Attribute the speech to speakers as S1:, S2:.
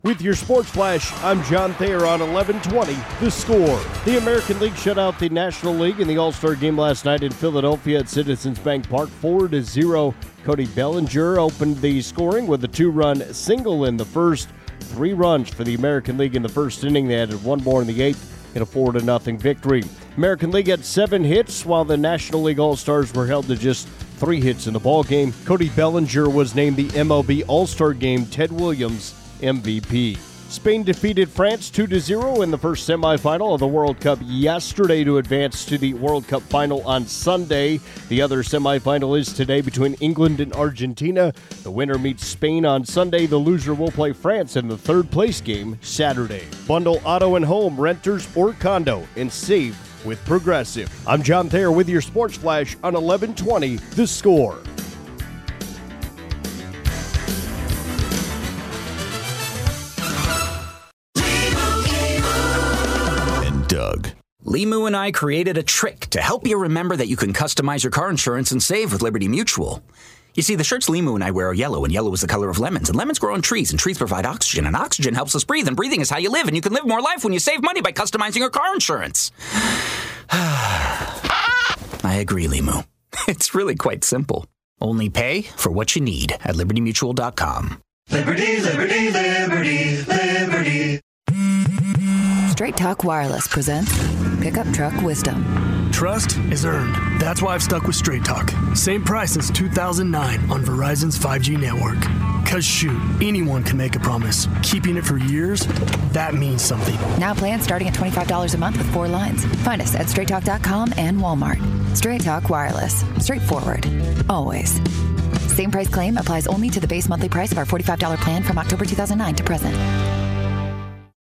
S1: With your Sports Flash, I'm John Thayer on 11:20, The Score. The American League shut out the National League in the All-Star game last night in Philadelphia at Citizens Bank Park, 4-0. Cody Bellinger opened the scoring with a 2-run single in the first. 3 runs for the American League in the first inning. They added 1 more in the 8th in a 4-0 victory. American League had 7 hits, while the National League All-Stars were held to just 3 hits in the ballgame. Cody Bellinger was named the MLB All-Star Game Ted Williams MVP. Spain defeated France 2-0 in the first semifinal of the World Cup yesterday to advance to the World Cup final on Sunday. The other semifinal is today between England and Argentina. The winner meets Spain on Sunday. The loser will play France in the third-place game Saturday. Bundle auto and home, renters, or condo, and save with Progressive. I'm John Thayer with your Sports Flash on 11:20, The Score.
S2: Doug.
S3: Limu and I created a trick to help you remember that you can customize your car insurance and save with Liberty Mutual. You see, the shirts Limu and I wear are yellow, and yellow is the color of lemons, and lemons grow on trees, and trees provide oxygen, and oxygen helps us breathe, and breathing is how you live, and you can live more life when you save money by customizing your car insurance. I agree, Limu. It's really quite simple. Only pay for what you need at LibertyMutual.com.
S4: Liberty, liberty, liberty, liberty.
S5: Straight Talk Wireless presents Pickup Truck Wisdom.
S6: Trust is earned. That's why I've stuck with Straight Talk. Same price since 2009 on Verizon's 5G network. Cause shoot, anyone can make a promise. Keeping it for years, that means something.
S5: Now plans starting at $25 a month with 4 lines. Find us at straighttalk.com and Walmart. Straight Talk Wireless. Straightforward. Always. Same price claim applies only to the base monthly price of our $45 plan from October 2009 to present.